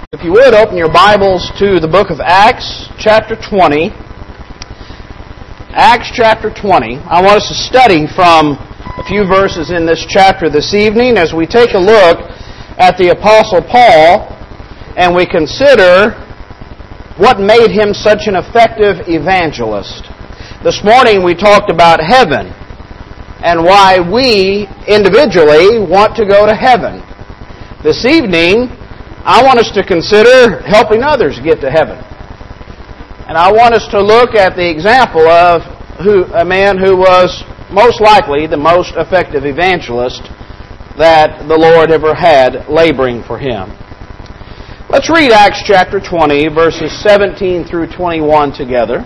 If you would, open your Bibles to the book of Acts, chapter 20. Acts chapter 20. I want us to study from a few verses in this chapter this evening as we take a look at the Apostle Paul and we consider what made him such an effective evangelist. This morning we talked about heaven and why we individually want to go to heaven. This evening, I want us to consider helping others get to heaven. And I want us to look at the example of a man who was most likely the most effective evangelist that the Lord ever had laboring for him. Let's read Acts chapter 20, verses 17 through 21 together.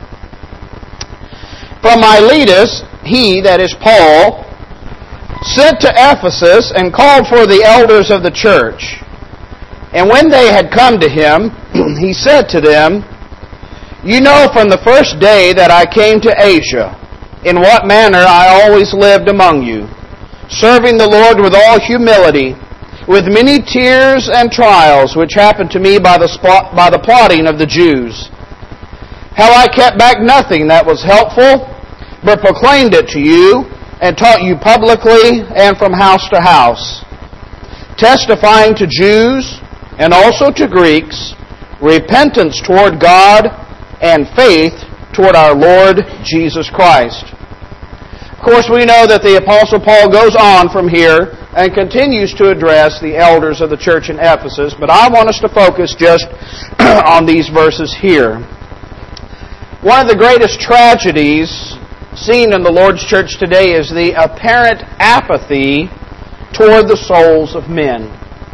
From Miletus, he, that is Paul, sent to Ephesus and called for the elders of the church. And when they had come to him, he said to them, You know from the first day that I came to Asia, in what manner I always lived among you, serving the Lord with all humility, with many tears and trials, which happened to me by the plotting of the Jews. How I kept back nothing that was helpful, but proclaimed it to you, and taught you publicly and from house to house, testifying to Jews and also to Greeks, repentance toward God and faith toward our Lord Jesus Christ. Of course, we know that the Apostle Paul goes on from here and continues to address the elders of the church in Ephesus, but I want us to focus just on these verses here. One of the greatest tragedies seen in the Lord's church today is the apparent apathy toward the souls of men.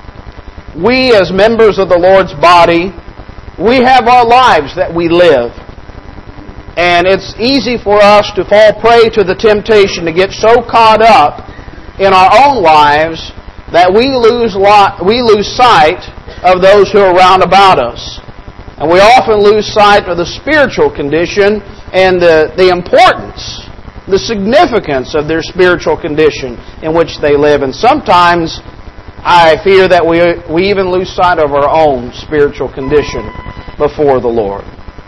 We, as members of the Lord's body, we have our lives that we live. And it's easy for us to fall prey to the temptation to get so caught up in our own lives that we lose sight of those who are round about us. And we often lose sight of the spiritual condition and the importance, the significance of their spiritual condition in which they live. And sometimes I fear that we even lose sight of our own spiritual condition before the Lord.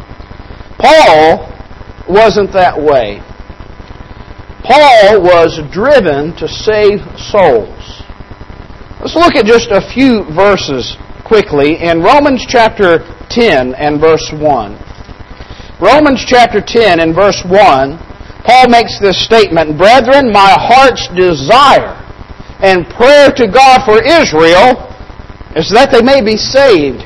Paul wasn't that way. Paul was driven to save souls. Let's look at just a few verses quickly in Romans chapter 10 and verse 1. Romans chapter 10 and verse 1, Paul makes this statement, Brethren, my heart's desire and prayer to God for Israel is that they may be saved.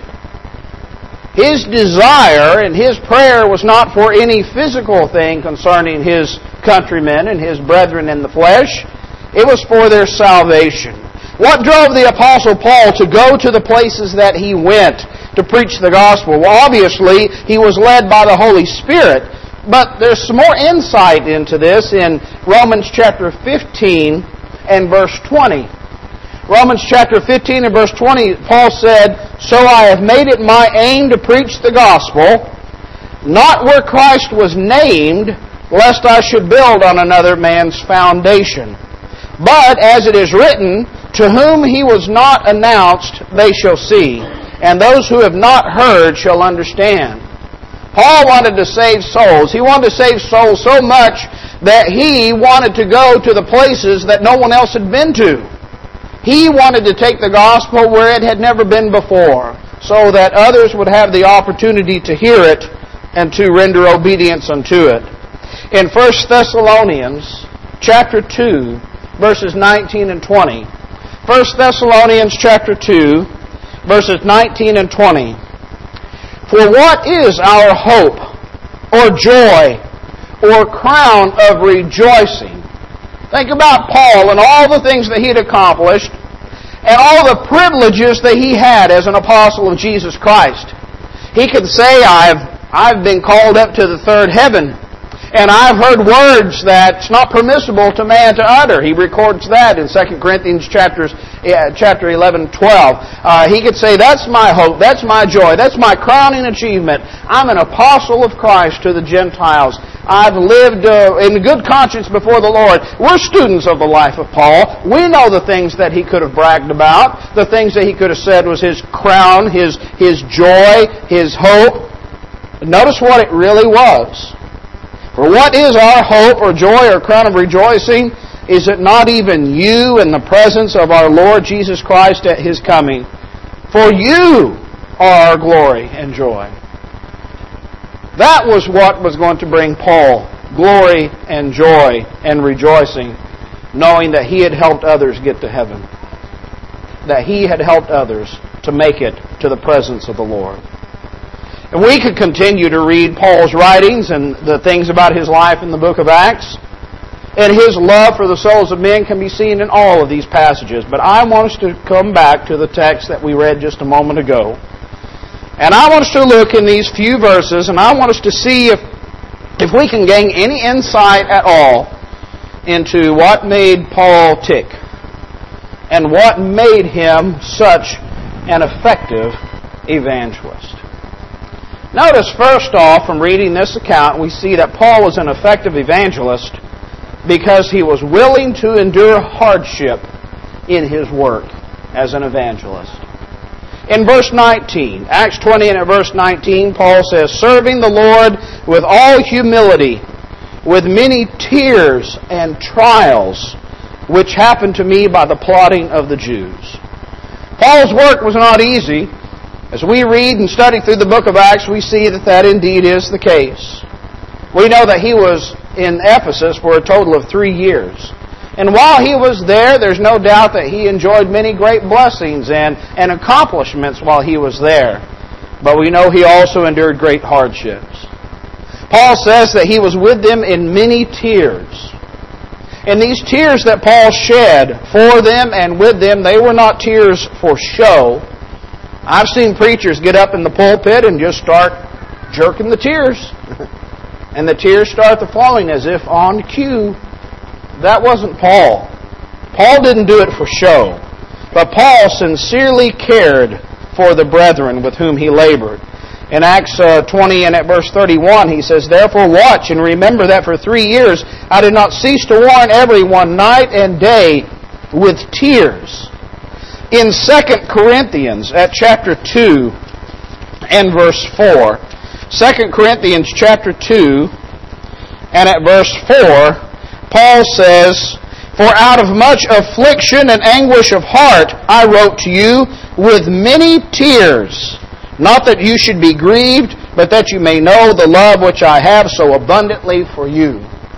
His desire and his prayer was not for any physical thing concerning his countrymen and his brethren in the flesh. It was for their salvation. What drove the Apostle Paul to go to the places that he went to preach the gospel? Well, obviously, he was led by the Holy Spirit. But there's some more insight into this in Romans chapter 15 and verse 20. Romans chapter 15 and verse 20, Paul said, So I have made it my aim to preach the gospel, not where Christ was named, lest I should build on another man's foundation. But, as it is written, To whom he was not announced, they shall see, and those who have not heard shall understand. Paul wanted to save souls. He wanted to save souls so much that he wanted to go to the places that no one else had been to. He wanted to take the gospel where it had never been before, so that others would have the opportunity to hear it and to render obedience unto it. In 1 Thessalonians chapter 2, verses 19 and 20. 1 Thessalonians chapter 2, verses 19 and 20. For what is our hope, or joy, or crown of rejoicing? Think about Paul and all the things that he had accomplished and all the privileges that he had as an apostle of Jesus Christ. He could say, I've been called up to the third heaven. And I've heard words that's not permissible to man to utter. He records that in 2 Corinthians chapter 11, 12. He could say, that's my hope, that's my joy, that's my crowning achievement. I'm an apostle of Christ to the Gentiles. I've lived in good conscience before the Lord. We're students of the life of Paul. We know the things that he could have bragged about, the things that he could have said was his crown, his joy, his hope. But notice what it really was. For what is our hope or joy or crown of rejoicing? Is it not even you in the presence of our Lord Jesus Christ at His coming? For you are our glory and joy. That was what was going to bring Paul glory and joy and rejoicing, knowing that he had helped others get to heaven. That he had helped others to make it to the presence of the Lord. And we could continue to read Paul's writings and the things about his life in the book of Acts. And his love for the souls of men can be seen in all of these passages. But I want us to come back to the text that we read just a moment ago. And I want us to look in these few verses, and I want us to see if we can gain any insight at all into what made Paul tick and what made him such an effective evangelist. Notice first off, from reading this account, we see that Paul was an effective evangelist because he was willing to endure hardship in his work as an evangelist. In verse 19, Acts 20 and at verse 19, Paul says, serving the Lord with all humility, with many tears and trials, which happened to me by the plotting of the Jews. Paul's work was not easy. As we read and study through the book of Acts, we see that indeed is the case. We know that he was in Ephesus for a total of 3 years. And while he was there, there's no doubt that he enjoyed many great blessings and accomplishments while he was there. But we know he also endured great hardships. Paul says that he was with them in many tears. And these tears that Paul shed for them and with them, they were not tears for show. I've seen preachers get up in the pulpit and just start jerking the tears. And the tears start flowing as if on cue. That wasn't Paul. Paul didn't do it for show. But Paul sincerely cared for the brethren with whom he labored. In Acts 20 and at verse 31, he says, therefore watch and remember that for 3 years I did not cease to warn everyone night and day with tears. In 2 Corinthians at chapter 2 and verse 4, 2 Corinthians chapter 2 and at verse 4, Paul says, for out of much affliction and anguish of heart I wrote to you with many tears, not that you should be grieved, but that you may know the love which I have so abundantly for you.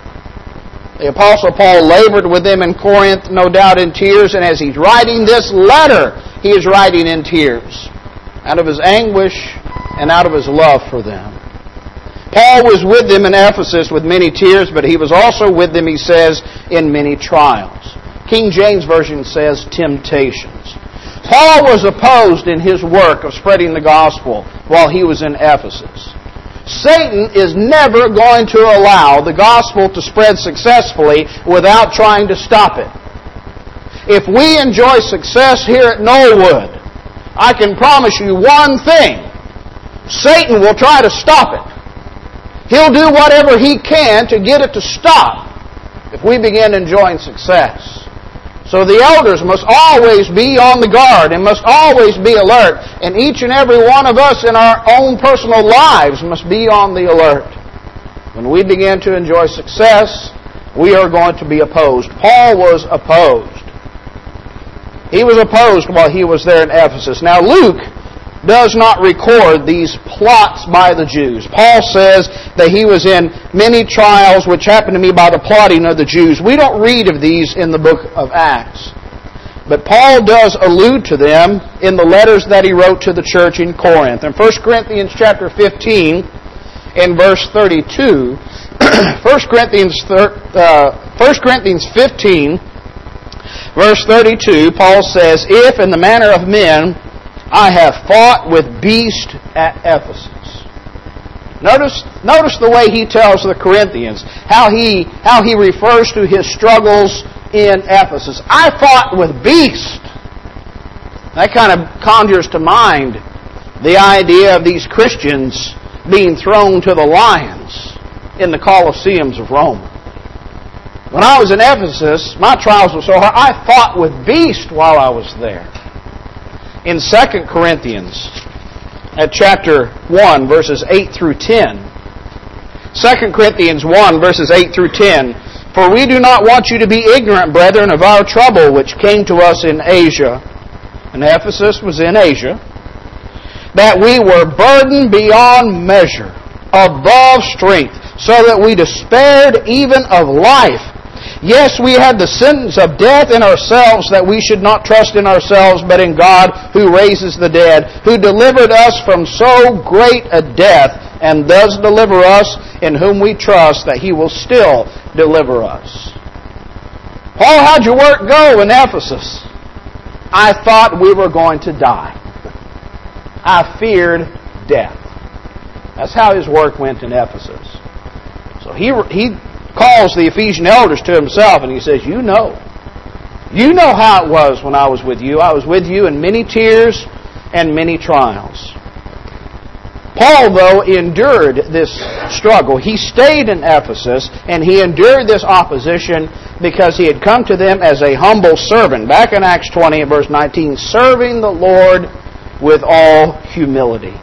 The Apostle Paul labored with them in Corinth, no doubt in tears, and as he's writing this letter, he is writing in tears, out of his anguish and out of his love for them. Paul was with them in Ephesus with many tears, but he was also with them, he says, in many trials. King James Version says temptations. Paul was opposed in his work of spreading the gospel while he was in Ephesus. Satan is never going to allow the gospel to spread successfully without trying to stop it. If we enjoy success here at Knollwood, I can promise you one thing. Satan will try to stop it. He'll do whatever he can to get it to stop if we begin enjoying success. So the elders must always be on the guard and must always be alert. And each and every one of us in our own personal lives must be on the alert. When we begin to enjoy success, we are going to be opposed. Paul was opposed. He was opposed while he was there in Ephesus. Now Luke does not record these plots by the Jews. Paul says that he was in many trials which happened to me by the plotting of the Jews. We don't read of these in the book of Acts. But Paul does allude to them in the letters that he wrote to the church in Corinth. In 1 Corinthians chapter 15, in verse 32, 1 Corinthians 15, verse 32, Paul says, if in the manner of men I have fought with beasts at Ephesus. Notice the way he tells the Corinthians, how he refers to his struggles in Ephesus. I fought with beasts. That kind of conjures to mind the idea of these Christians being thrown to the lions in the Colosseums of Rome. When I was in Ephesus, my trials were so hard, I fought with beasts while I was there. In 2 Corinthians, at chapter 1, verses 8 through 10, 2 Corinthians 1, verses 8 through 10, For we do not want you to be ignorant, brethren, of our trouble which came to us in Asia, and Ephesus was in Asia, that we were burdened beyond measure, above strength, so that we despaired even of life. Yes, we had the sentence of death in ourselves, that we should not trust in ourselves, but in God who raises the dead, who delivered us from so great a death, and does deliver us, in whom we trust that He will still deliver us. Paul, how'd your work go in Ephesus? I thought we were going to die. I feared death. That's how his work went in Ephesus. So he calls the Ephesian elders to himself and he says, You know how it was when I was with you. I was with you in many tears and many trials. Paul, though, endured this struggle. He stayed in Ephesus and he endured this opposition because he had come to them as a humble servant. Back in Acts 20, verse 19, serving the Lord with all humility.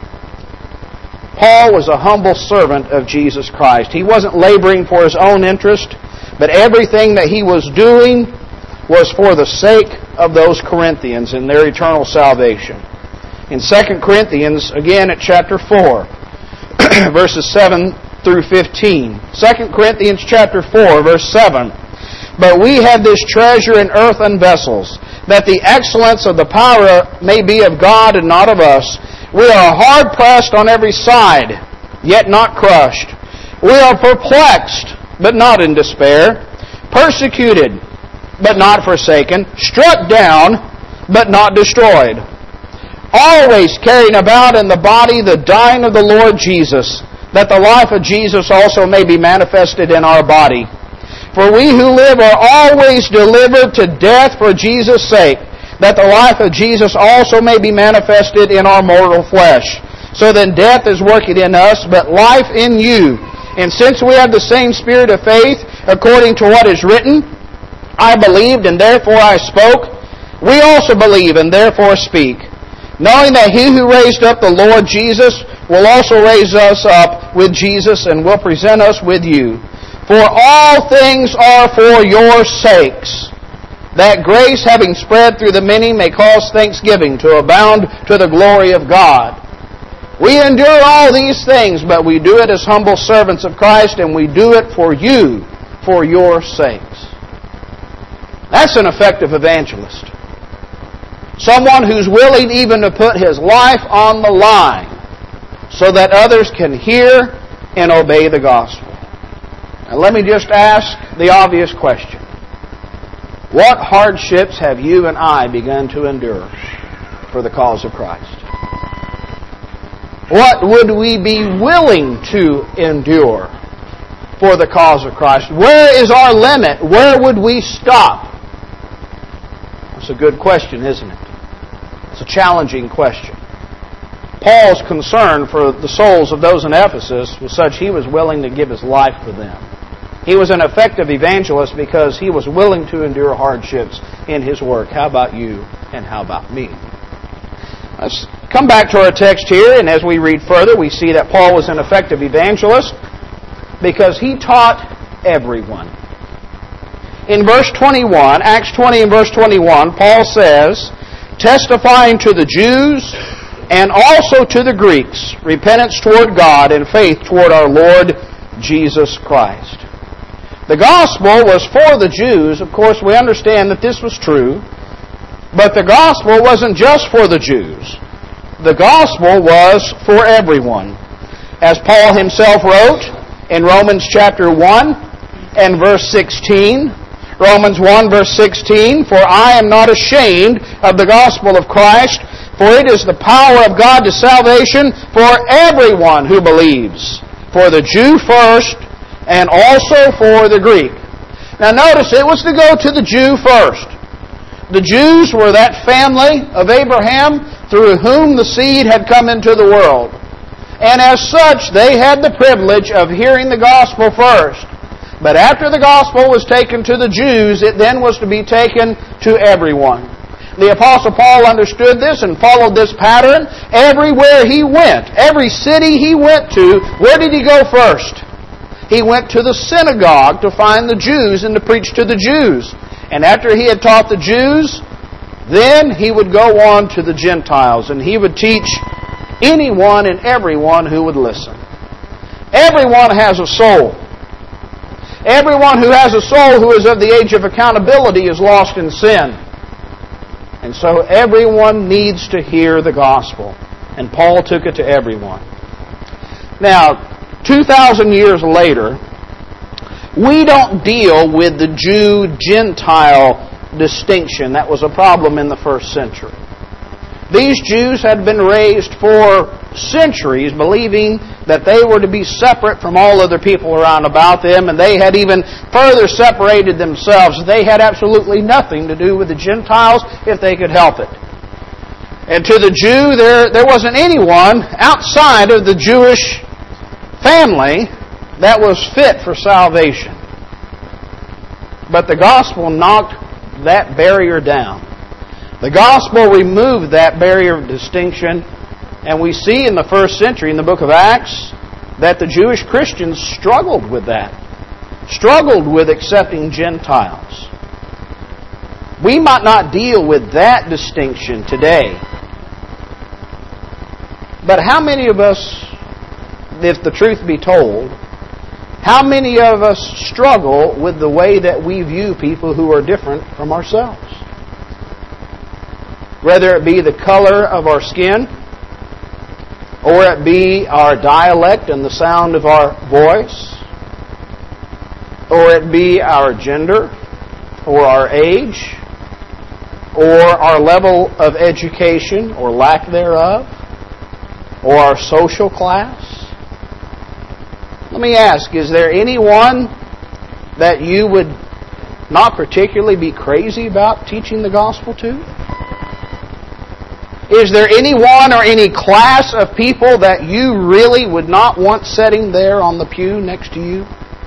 Paul was a humble servant of Jesus Christ. He wasn't laboring for his own interest, but everything that he was doing was for the sake of those Corinthians and their eternal salvation. In 2 Corinthians, again at chapter 4, verses 7 through 15. 2 Corinthians chapter 4, verse 7. But we have this treasure in earthen vessels, that the excellence of the power may be of God and not of us. We are hard pressed on every side, yet not crushed. We are perplexed, but not in despair. Persecuted, but not forsaken. Struck down, but not destroyed. Always carrying about in the body the dying of the Lord Jesus, that the life of Jesus also may be manifested in our body. For we who live are always delivered to death for Jesus' sake, that the life of Jesus also may be manifested in our mortal flesh. So then death is working in us, but life in you. And since we have the same spirit of faith, according to what is written, I believed and therefore I spoke, we also believe and therefore speak, knowing that He who raised up the Lord Jesus will also raise us up with Jesus and will present us with you. For all things are for your sakes, that grace, having spread through the many, may cause thanksgiving to abound to the glory of God. We endure all these things, but we do it as humble servants of Christ, and we do it for you, for your sakes. That's an effective evangelist. Someone who's willing even to put his life on the line so that others can hear and obey the gospel. Now let me just ask the obvious question. What hardships have you and I begun to endure for the cause of Christ? What would we be willing to endure for the cause of Christ? Where is our limit? Where would we stop? That's a good question, isn't it? It's a challenging question. Paul's concern for the souls of those in Ephesus was such he was willing to give his life for them. He was an effective evangelist because he was willing to endure hardships in his work. How about you and how about me? Let's come back to our text here, and as we read further, we see that Paul was an effective evangelist because he taught everyone. In verse 21, Acts 20 and verse 21, Paul says, testifying to the Jews and also to the Greeks, repentance toward God and faith toward our Lord Jesus Christ. The gospel was for the Jews. Of course, we understand that this was true. But the gospel wasn't just for the Jews. The gospel was for everyone. As Paul himself wrote in Romans chapter 1 and verse 16, Romans 1 verse 16, For I am not ashamed of the gospel of Christ, for it is the power of God to salvation for everyone who believes. for the Jew first, and also for the Greek. Now notice, it was to go to the Jew first. The Jews were that family of Abraham through whom the seed had come into the world. And as such, they had the privilege of hearing the gospel first. But after the gospel was taken to the Jews, it then was to be taken to everyone. The Apostle Paul understood this and followed this pattern. Everywhere he went, every city he went to, where did he go first? He went to the synagogue to find the Jews and to preach to the Jews. And after he had taught the Jews, then he would go on to the Gentiles, and he would teach anyone and everyone who would listen. Everyone has a soul. Everyone who has a soul who is of the age of accountability is lost in sin. And so everyone needs to hear the gospel. And Paul took it to everyone. Now, 2,000 years later, we don't deal with the Jew-Gentile distinction that was a problem in the first century. These Jews had been raised for centuries believing that they were to be separate from all other people around about them, and they had even further separated themselves. They had absolutely nothing to do with the Gentiles if they could help it. And to the Jew, there wasn't anyone outside of the Jewish family that was fit for salvation. But the gospel knocked that barrier down. The gospel removed that barrier of distinction, and we see in the first century, in the book of Acts, that the Jewish Christians struggled with that. Struggled with accepting Gentiles. We might not deal with that distinction today. But how many of us, if the truth be told, how many of us struggle with the way that we view people who are different from ourselves? Whether it be the color of our skin, or it be our dialect and the sound of our voice, or it be our gender, or our age, or our level of education or lack thereof, or our social class. Let me ask, is there anyone that you would not particularly be crazy about teaching the gospel to? Is there anyone or any class of people that you really would not want sitting there on the pew next to you?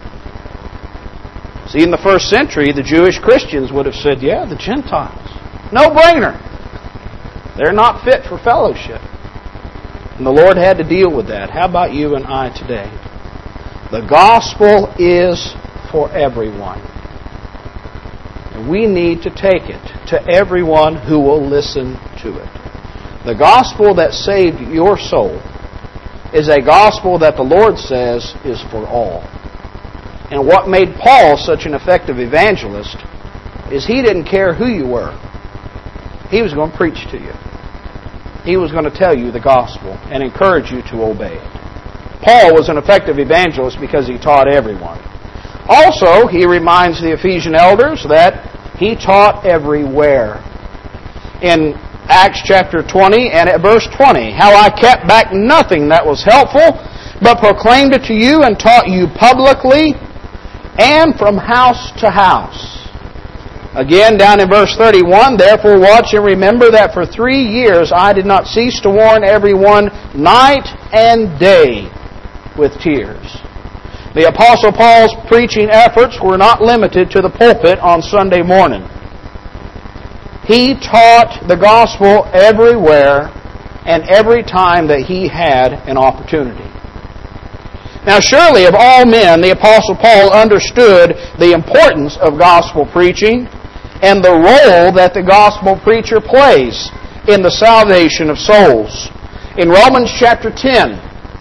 See, in the first century, the Jewish Christians would have said, yeah, the Gentiles. No brainer. They're not fit for fellowship. And the Lord had to deal with that. How about you and I today? The gospel is for everyone. And we need to take it to everyone who will listen to it. The gospel that saved your soul is a gospel that the Lord says is for all. And what made Paul such an effective evangelist is he didn't care who you were. He was going to preach to you. He was going to tell you the gospel and encourage you to obey it. Paul was an effective evangelist because he taught everyone. Also, he reminds the Ephesian elders that he taught everywhere. In Acts chapter 20 and at verse 20, how I kept back nothing that was helpful, but proclaimed it to you and taught you publicly and from house to house. Again, down in verse 31, therefore watch and remember that for 3 years I did not cease to warn everyone night and day with tears. The Apostle Paul's preaching efforts were not limited to the pulpit on Sunday morning. He taught the gospel everywhere and every time that he had an opportunity. Now surely of all men, the Apostle Paul understood the importance of gospel preaching and the role that the gospel preacher plays in the salvation of souls. In Romans chapter 10,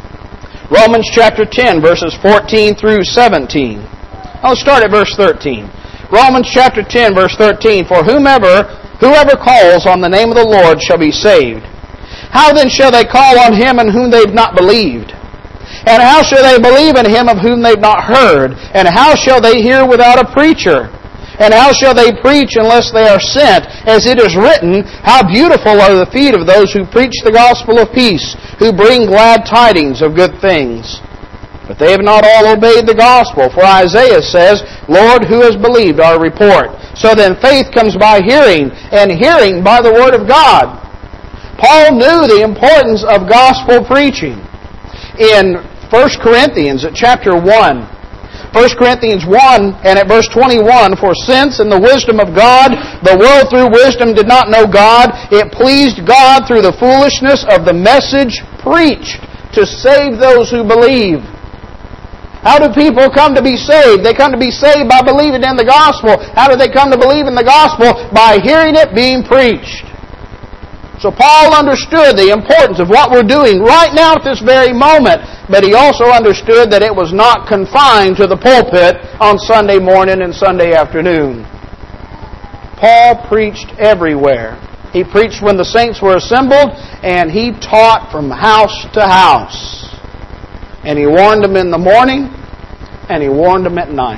verses 14 through 17. I'll start at verse 13. Romans chapter 10, verse 13, for whoever calls on the name of the Lord shall be saved. How then shall they call on Him in whom they've not believed? And how shall they believe in Him of whom they've not heard? And how shall they hear without a preacher? And how shall they preach unless they are sent? As it is written, how beautiful are the feet of those who preach the gospel of peace, who bring glad tidings of good things. But they have not all obeyed the gospel. For Isaiah says, Lord, who has believed our report? So then faith comes by hearing, and hearing by the word of God. Paul knew the importance of gospel preaching. In 1 Corinthians at chapter 1, 1 Corinthians 1 and at verse 21, For since in the wisdom of God, the world through wisdom did not know God, it pleased God through the foolishness of the message preached to save those who believe. How do people come to be saved? They come to be saved by believing in the gospel. How do they come to believe in the gospel? By hearing it being preached. So Paul understood the importance of what we're doing right now at this very moment, but he also understood that it was not confined to the pulpit on Sunday morning and Sunday afternoon. Paul preached everywhere. He preached when the saints were assembled, and he taught from house to house. And he warned them in the morning, and he warned them at night.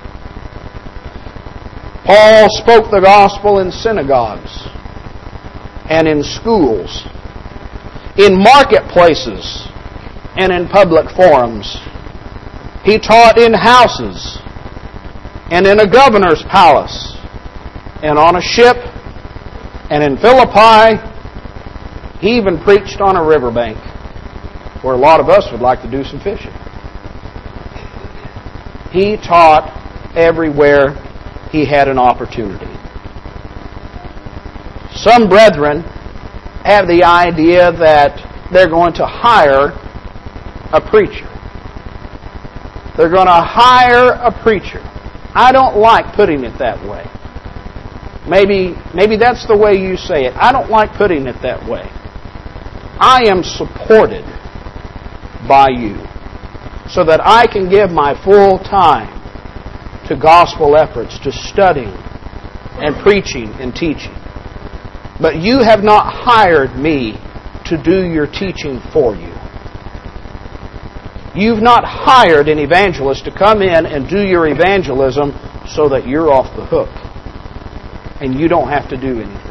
Paul spoke the gospel in synagogues and in schools, in marketplaces and in public forums. He taught in houses and in a governor's palace and on a ship and in Philippi. He even preached on a riverbank, where a lot of us would like to do some fishing. He taught everywhere he had an opportunity. Some brethren have the idea that they're going to hire a preacher. They're going to hire a preacher. I don't like putting it that way. Maybe that's the way you say it. I don't like putting it that way. I am supported by you, so that I can give my full time to gospel efforts, to studying and preaching and teaching. But you have not hired me to do your teaching for you. You've not hired an evangelist to come in and do your evangelism so that you're off the hook and you don't have to do anything.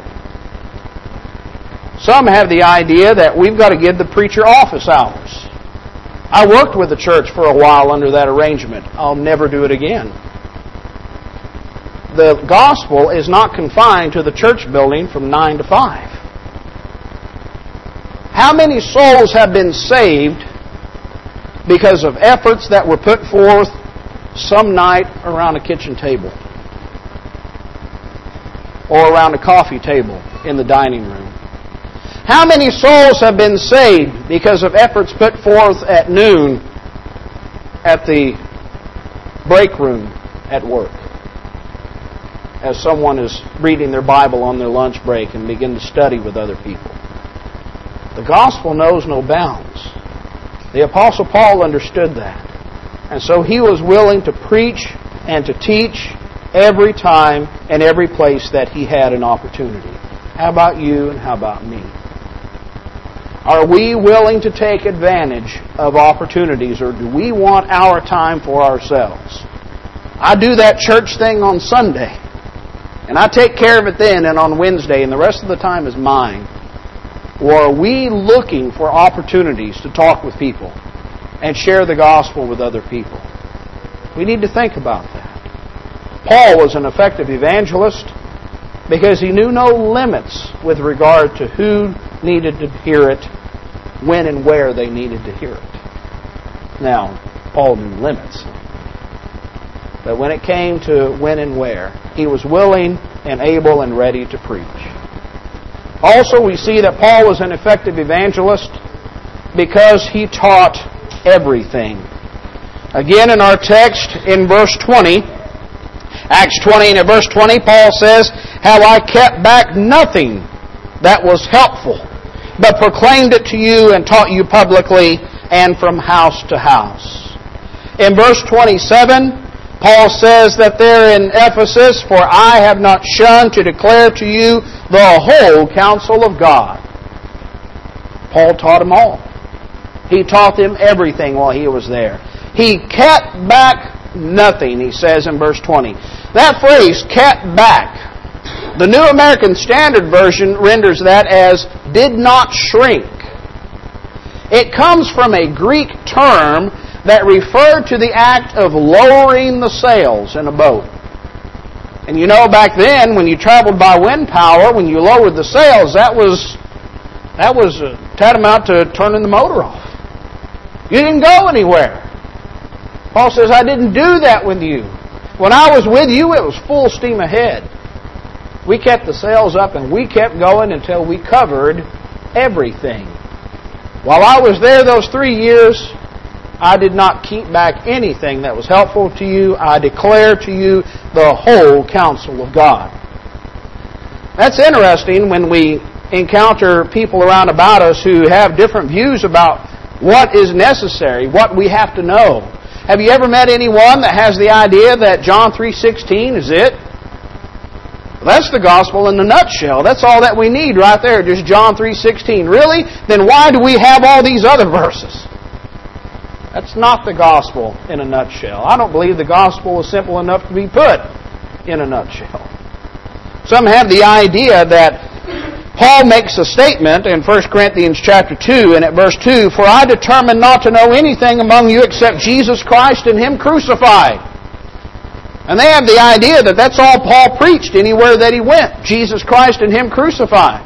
Some have the idea that we've got to give the preacher office hours. I worked with the church for a while under that arrangement. I'll never do it again. The gospel is not confined to the church building from 9 to 5. How many souls have been saved because of efforts that were put forth some night around a kitchen table or around a coffee table in the dining room? How many souls have been saved because of efforts put forth at noon at the break room at work, as someone is reading their Bible on their lunch break and begin to study with other people? The gospel knows no bounds. The Apostle Paul understood that. And so he was willing to preach and to teach every time and every place that he had an opportunity. How about you and how about me? Are we willing to take advantage of opportunities, or do we want our time for ourselves? I do that church thing on Sunday, and I take care of it then and on Wednesday, and the rest of the time is mine. Or are we looking for opportunities to talk with people and share the gospel with other people? We need to think about that. Paul was an effective evangelist because he knew no limits with regard to who needed to hear it, when and where they needed to hear it. Now, Paul knew limits. But when it came to when and where, he was willing and able and ready to preach. Also, we see that Paul was an effective evangelist because he taught everything. Again, in our text, in verse 20, Acts 20 and in verse 20, Paul says, "Have I kept back nothing that was helpful, but proclaimed it to you and taught you publicly and from house to house." In verse 27, Paul says that there in Ephesus, "For I have not shunned to declare to you the whole counsel of God." Paul taught them all. He taught them everything while he was there. He kept back nothing, he says in verse 20. That phrase, kept back, the New American Standard Version renders that as did not shrink. It comes from a Greek term that referred to the act of lowering the sails in a boat. And you know, back then, when you traveled by wind power, when you lowered the sails, that was tantamount to turning the motor off. You didn't go anywhere. Paul says, I didn't do that with you. When I was with you, it was full steam ahead. We kept the sails up and we kept going until we covered everything. While I was there those 3 years, I did not keep back anything that was helpful to you. I declare to you the whole counsel of God. That's interesting when we encounter people around about us who have different views about what is necessary, what we have to know. Have you ever met anyone that has the idea that John 3:16 is it? That's the gospel in a nutshell. That's all that we need right there, just John 3:16. Really? Then why do we have all these other verses? That's not the gospel in a nutshell. I don't believe the gospel is simple enough to be put in a nutshell. Some have the idea that Paul makes a statement in 1 Corinthians chapter 2 and at verse 2, For I determined not to know anything among you except Jesus Christ and Him crucified. And they have the idea that that's all Paul preached anywhere that he went. Jesus Christ and Him crucified.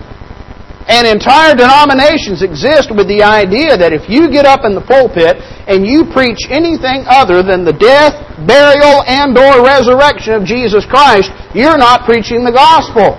And entire denominations exist with the idea that if you get up in the pulpit and you preach anything other than the death, burial, and or resurrection of Jesus Christ, you're not preaching the gospel.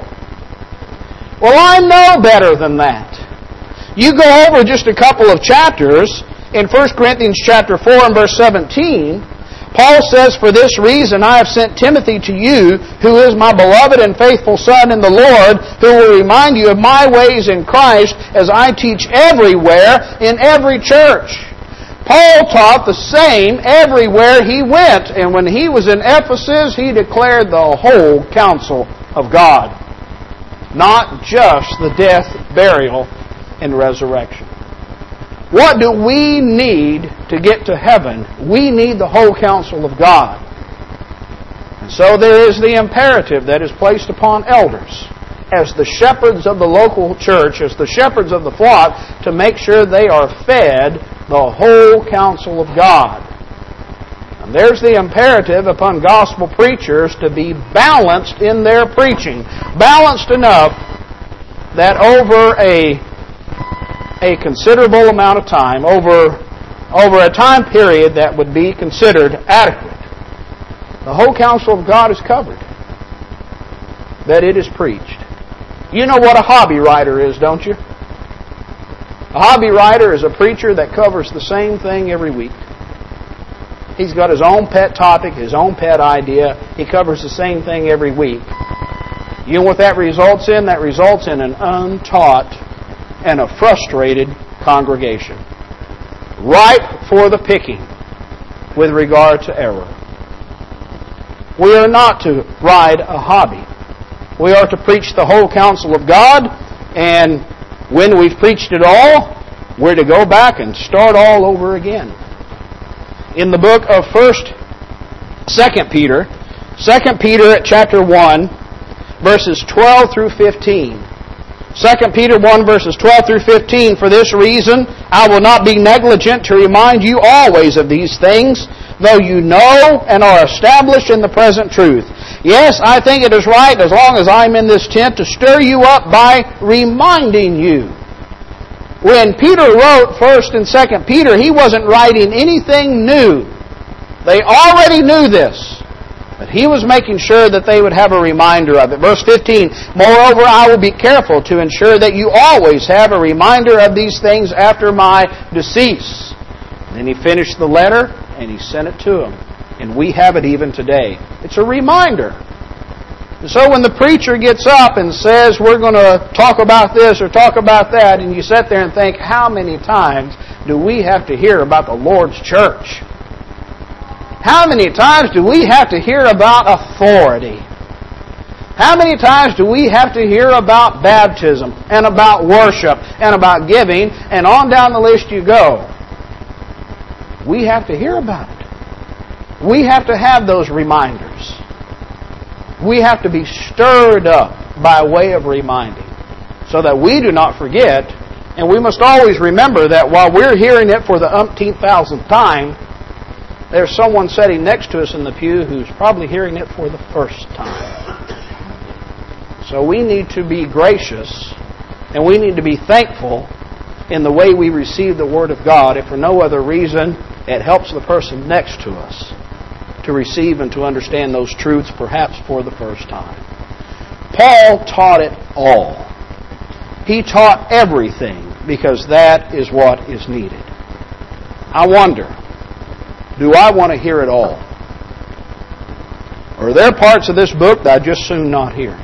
Well, I know better than that. You go over just a couple of chapters in 1 Corinthians chapter 4 and verse 17, Paul says, For this reason I have sent Timothy to you, who is my beloved and faithful son in the Lord, who will remind you of my ways in Christ as I teach everywhere in every church. Paul taught the same everywhere he went, and when he was in Ephesus, he declared the whole counsel of God. Not just the death, burial, and resurrection. What do we need to get to heaven? We need the whole counsel of God. And so there is the imperative that is placed upon elders as the shepherds of the local church, as the shepherds of the flock, to make sure they are fed the whole counsel of God. And there's the imperative upon gospel preachers to be balanced in their preaching. Balanced enough that over a considerable amount of time, over a time period that would be considered adequate, the whole counsel of God is covered. That it is preached. You know what a hobby writer is, don't you? A hobby writer is a preacher that covers the same thing every week. He's got his own pet topic, his own pet idea. He covers the same thing every week. You know what that results in? That results in an untaught and a frustrated congregation. Ripe for the picking with regard to error. We are not to ride a hobby. We are to preach the whole counsel of God, and when we've preached it all, we're to go back and start all over again. In the book of 2 Peter at chapter 1, verses 12 through 15. 2 Peter 1, verses 12 through 15, For this reason I will not be negligent to remind you always of these things, though you know and are established in the present truth. Yes, I think it is right, as long as I'm in this tent, to stir you up by reminding you. When Peter wrote 1 and 2 Peter, he wasn't writing anything new. They already knew this. But he was making sure that they would have a reminder of it. Verse 15, Moreover, I will be careful to ensure that you always have a reminder of these things after my decease. And then he finished the letter and he sent it to them. And we have it even today. It's a reminder. And so when the preacher gets up and says, we're going to talk about this or talk about that, and you sit there and think, how many times do we have to hear about the Lord's church? How many times do we have to hear about authority? How many times do we have to hear about baptism and about worship and about giving, and on down the list you go? We have to hear about it. We have to have those reminders. We have to be stirred up by way of reminding, so that we do not forget And we must always remember that while we're hearing it for the umpteenth thousandth time, there's someone sitting next to us in the pew who's probably hearing it for the first time. So we need to be gracious and we need to be thankful in the way we receive the Word of God. If for no other reason, it helps the person next to us to receive and to understand those truths perhaps for the first time. Paul taught it all. He taught everything because that is what is needed. I wonder, do I want to hear it all? Or are there parts of this book that I just soon not hear?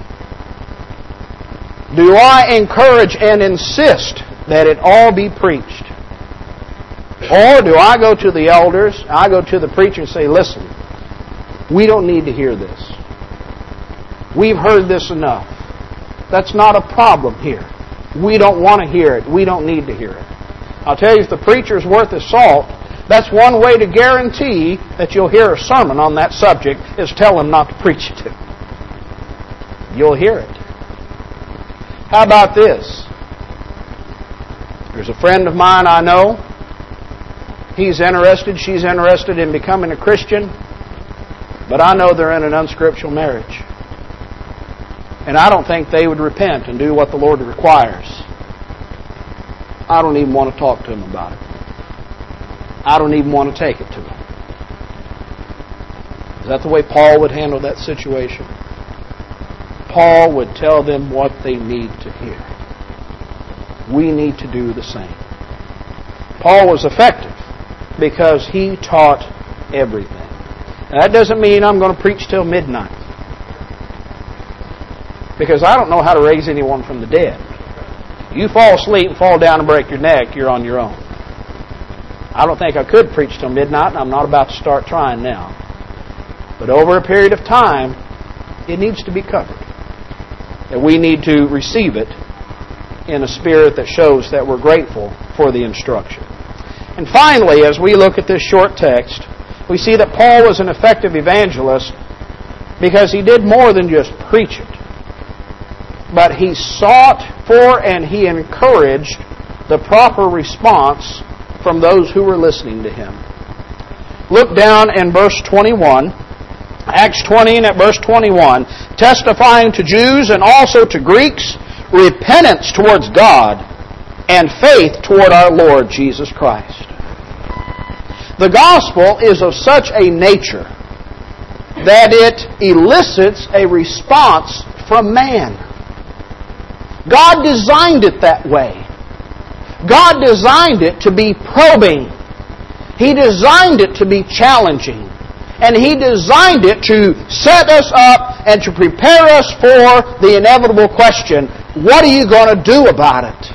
Do I encourage and insist that it all be preached? Or do I go to the elders, I go to the preacher and say, listen, we don't need to hear this. We've heard this enough. That's not a problem here. We don't want to hear it. We don't need to hear it. I'll tell you, if the preacher's worth his salt, that's one way to guarantee that you'll hear a sermon on that subject, is tell him not to preach it to. You'll hear it. How about this? There's a friend of mine I know. He's interested, she's interested in becoming a Christian, but I know they're in an unscriptural marriage. And I don't think they would repent and do what the Lord requires. I don't even want to talk to them about it. I don't even want to take it to them. Is that the way Paul would handle that situation? Paul would tell them what they need to hear. We need to do the same. Paul was effective because he taught everything. Now, that doesn't mean I'm going to preach till midnight, because I don't know how to raise anyone from the dead. You fall asleep and fall down and break your neck, you're on your own. I don't think I could preach till midnight, and I'm not about to start trying now. But over a period of time, it needs to be covered. And we need to receive it in a spirit that shows that we're grateful for the instruction. And finally, as we look at this short text, we see that Paul was an effective evangelist because he did more than just preach it. But he sought for and he encouraged the proper response from those who were listening to him. Look down in verse 21. Acts 20 and at verse 21. Testifying to Jews and also to Greeks, repentance towards God and faith toward our Lord Jesus Christ. The gospel is of such a nature that it elicits a response from man. God designed it that way. God designed it to be probing. He designed it to be challenging. And He designed it to set us up and to prepare us for the inevitable question, what are you going to do about it?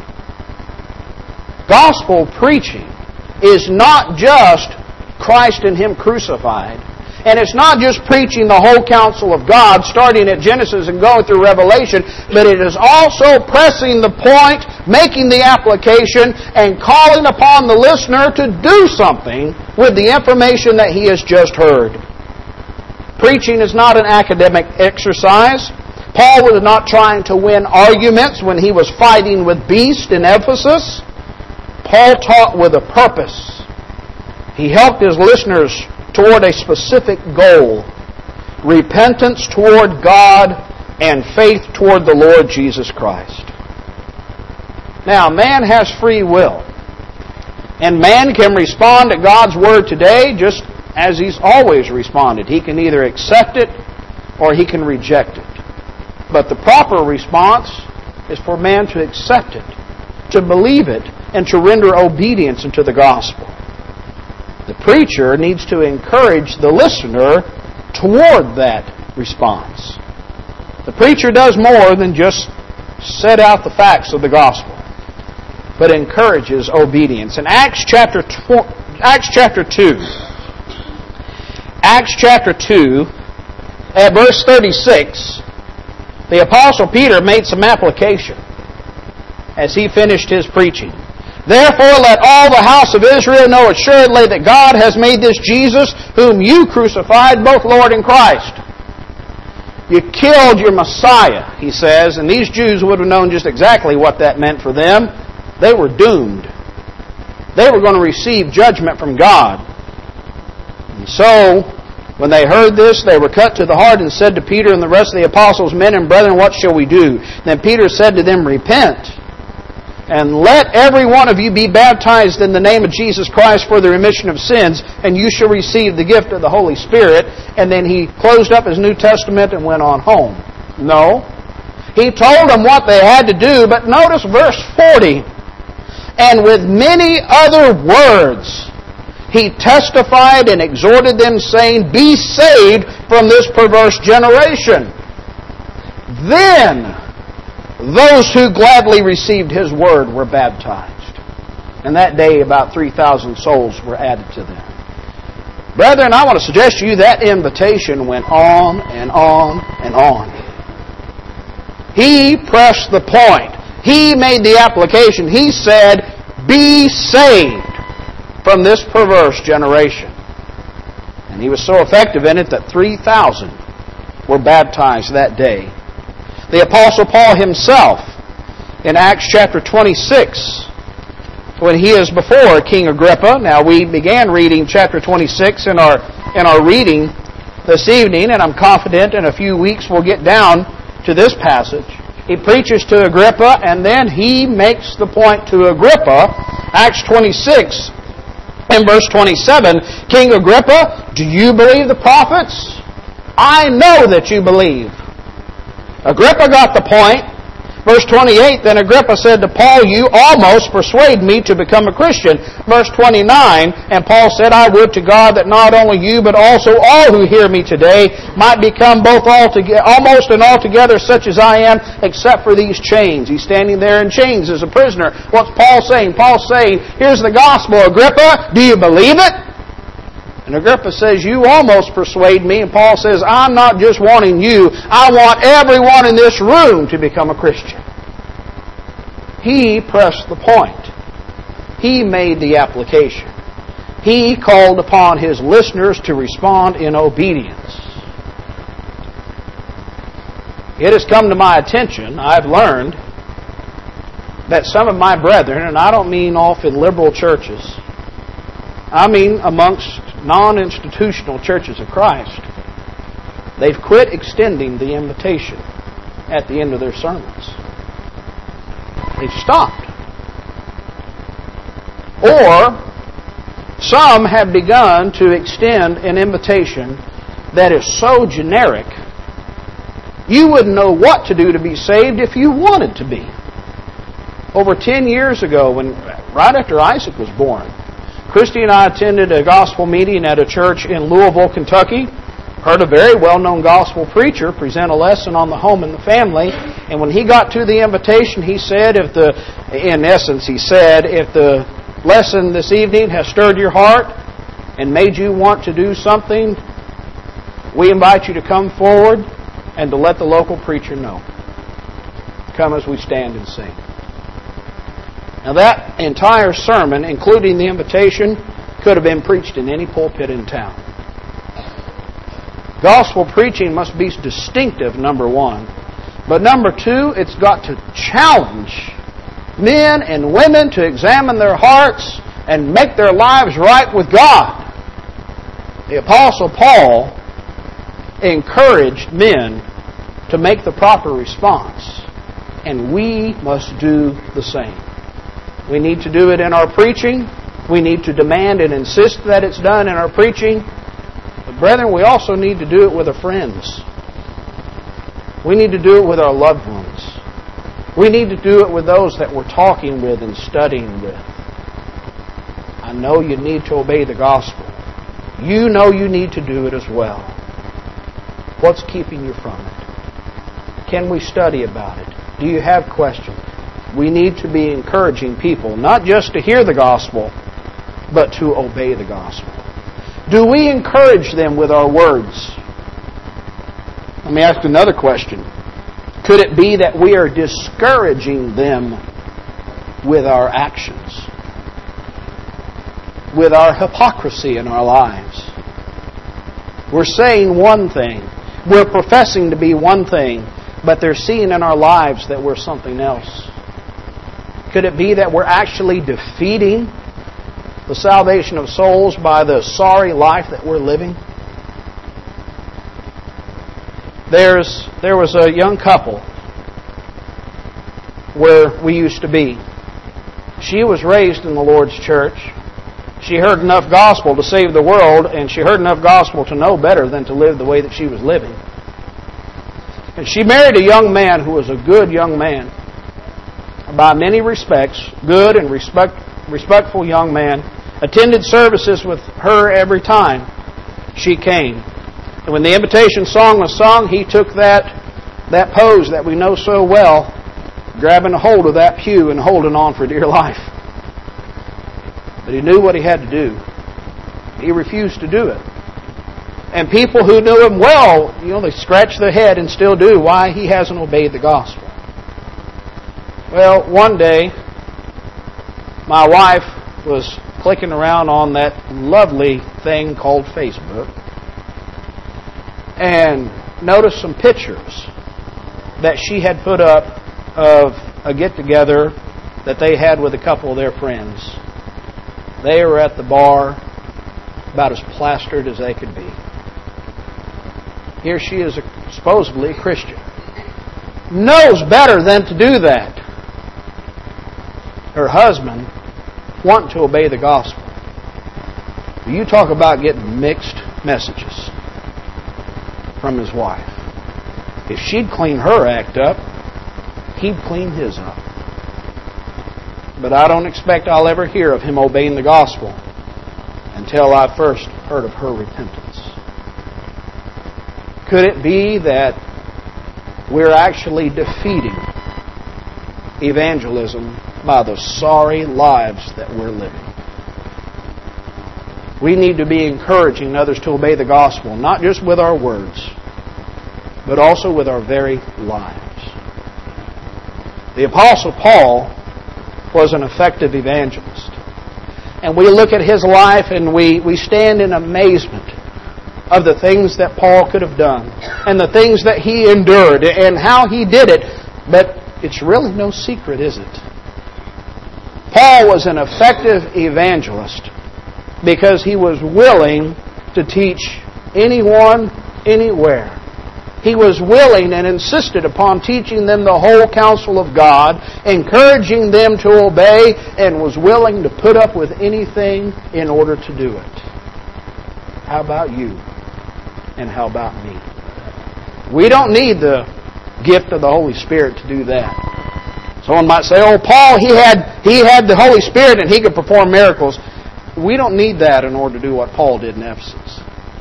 Gospel preaching is not just Christ and Him crucified. And it's not just preaching the whole counsel of God, starting at Genesis and going through Revelation, but it is also pressing the point, making the application, and calling upon the listener to do something with the information that he has just heard. Preaching is not an academic exercise. Paul was not trying to win arguments when he was fighting with beasts in Ephesus. Paul taught with a purpose. He helped his listeners toward a specific goal: repentance toward God and faith toward the Lord Jesus Christ. Now, man has free will. And man can respond to God's Word today just as he's always responded. He can either accept it or he can reject it. But the proper response is for man to accept it, to believe it, and to render obedience unto the gospel. The preacher needs to encourage the listener toward that response. The preacher does more than just set out the facts of the gospel, but encourages obedience. In Acts chapter 2, at verse 36, the Apostle Peter made some application as he finished his preaching. Therefore let all the house of Israel know assuredly that God has made this Jesus, whom you crucified, both Lord and Christ. You killed your Messiah, he says. And these Jews would have known just exactly what that meant for them. They were doomed. They were going to receive judgment from God. And so, when they heard this, they were cut to the heart and said to Peter and the rest of the apostles, Men and brethren, what shall we do? Then Peter said to them, Repent, and let every one of you be baptized in the name of Jesus Christ for the remission of sins, and you shall receive the gift of the Holy Spirit. And then he closed up his New Testament and went on home. No. He told them what they had to do, but notice verse 40. And with many other words, he testified and exhorted them, saying, Be saved from this perverse generation. Then those who gladly received his word were baptized. And that day about 3,000 souls were added to them. Brethren, I want to suggest to you that invitation went on and on and on. He pressed the point. He made the application. He said, Be saved from this perverse generation. And he was so effective in it that 3,000 were baptized that day. The Apostle Paul himself, in Acts chapter 26, when he is before King Agrippa. Now, we began reading chapter 26 in our reading this evening, and I'm confident in a few weeks we'll get down to this passage. He preaches to Agrippa, and then he makes the point to Agrippa. Acts 26, in verse 27, King Agrippa, do you believe the prophets? I know that you believe. Agrippa got the point. Verse 28, then Agrippa said to Paul, You almost persuade me to become a Christian. Verse 29, and Paul said, I would to God that not only you, but also all who hear me today might become both almost and altogether such as I am, except for these chains. He's standing there in chains as a prisoner. What's Paul saying? Paul's saying, here's the gospel, Agrippa, do you believe it? And Agrippa says, you almost persuade me. And Paul says, I'm not just wanting you. I want everyone in this room to become a Christian. He pressed the point. He made the application. He called upon his listeners to respond in obedience. It has come to my attention, I've learned, that some of my brethren, and I don't mean off in liberal churches, I mean amongst non-institutional churches of Christ, they've quit extending the invitation at the end of their sermons. They've stopped. Or some have begun to extend an invitation that is so generic, you wouldn't know what to do to be saved if you wanted to be. Over 10 years ago, right after Isaac was born, Christy and I attended a gospel meeting at a church in Louisville, Kentucky. Heard a very well-known gospel preacher present a lesson on the home and the family. And when he got to the invitation, he said, if the lesson this evening has stirred your heart and made you want to do something, we invite you to come forward and to let the local preacher know. Come as we stand and sing. Now that entire sermon, including the invitation, could have been preached in any pulpit in town. Gospel preaching must be distinctive, number one. But number two, it's got to challenge men and women to examine their hearts and make their lives right with God. The Apostle Paul encouraged men to make the proper response, and we must do the same. We need to do it in our preaching. We need to demand and insist that it's done in our preaching. But brethren, we also need to do it with our friends. We need to do it with our loved ones. We need to do it with those that we're talking with and studying with. I know you need to obey the gospel. You know you need to do it as well. What's keeping you from it? Can we study about it? Do you have questions? We need to be encouraging people, not just to hear the gospel, but to obey the gospel. Do we encourage them with our words? Let me ask another question. Could it be that we are discouraging them with our actions? With our hypocrisy in our lives? We're saying one thing, we're professing to be one thing, but they're seeing in our lives that we're something else? Could it be that we're actually defeating the salvation of souls by the sorry life that we're living? There was a young couple where we used to be. She was raised in the Lord's church. She heard enough gospel to save the world, and she heard enough gospel to know better than to live the way that she was living. And she married a young man who was a good young man. By many respects, good and respectful young man. Attended services with her every time she came. And when the invitation song was sung, he took that pose that we know so well, grabbing a hold of that pew and holding on for dear life. But he knew what he had to do. He refused to do it. And people who knew him well, they scratch their head and still do why he hasn't obeyed the gospel. Well, one day, my wife was clicking around on that lovely thing called Facebook and noticed some pictures that she had put up of a get-together that they had with a couple of their friends. They were at the bar, about as plastered as they could be. Here she is, supposedly a Christian. Knows better than to do that. Her husband wanting to obey the gospel. You talk about getting mixed messages from his wife. If she'd clean her act up, he'd clean his up. But I don't expect I'll ever hear of him obeying the gospel until I first heard of her repentance. Could it be that we're actually defeating evangelism by the sorry lives that we're living? We need to be encouraging others to obey the gospel, not just with our words, but also with our very lives. The Apostle Paul was an effective evangelist. And we look at his life and we stand in amazement of the things that Paul could have done and the things that he endured and how he did it. But it's really no secret, is it? Paul was an effective evangelist because he was willing to teach anyone, anywhere. He was willing and insisted upon teaching them the whole counsel of God, encouraging them to obey, and was willing to put up with anything in order to do it. How about you? And how about me? We don't need the gift of the Holy Spirit to do that. Someone might say, oh, Paul, he had the Holy Spirit and he could perform miracles. We don't need that in order to do what Paul did in Ephesus.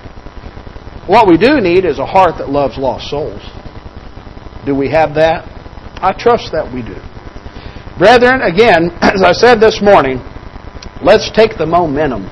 What we do need is a heart that loves lost souls. Do we have that? I trust that we do. Brethren, again, as I said this morning, let's take the momentum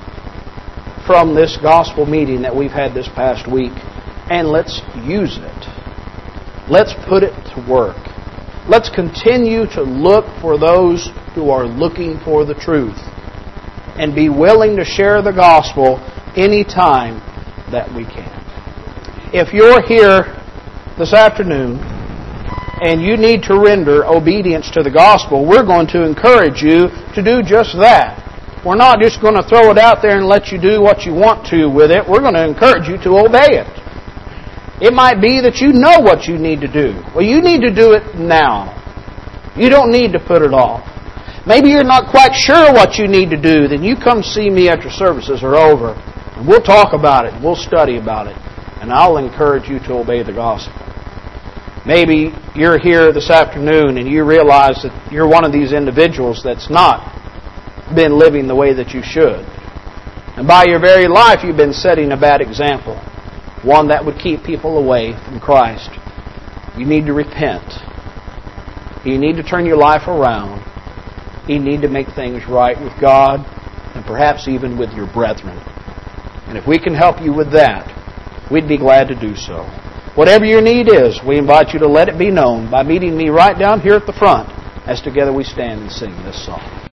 from this gospel meeting that we've had this past week and let's use it. Let's put it to work. Let's continue to look for those who are looking for the truth and be willing to share the gospel anytime that we can. If you're here this afternoon and you need to render obedience to the gospel, we're going to encourage you to do just that. We're not just going to throw it out there and let you do what you want to with it. We're going to encourage you to obey it. It might be that you know what you need to do. Well, you need to do it now. You don't need to put it off. Maybe you're not quite sure what you need to do. Then you come see me after services are over. And we'll talk about it. We'll study about it. And I'll encourage you to obey the gospel. Maybe you're here this afternoon and you realize that you're one of these individuals that's not been living the way that you should. And by your very life you've been setting a bad example. One that would keep people away from Christ. You need to repent. You need to turn your life around. You need to make things right with God and perhaps even with your brethren. And if we can help you with that, we'd be glad to do so. Whatever your need is, we invite you to let it be known by meeting me right down here at the front as together we stand and sing this song.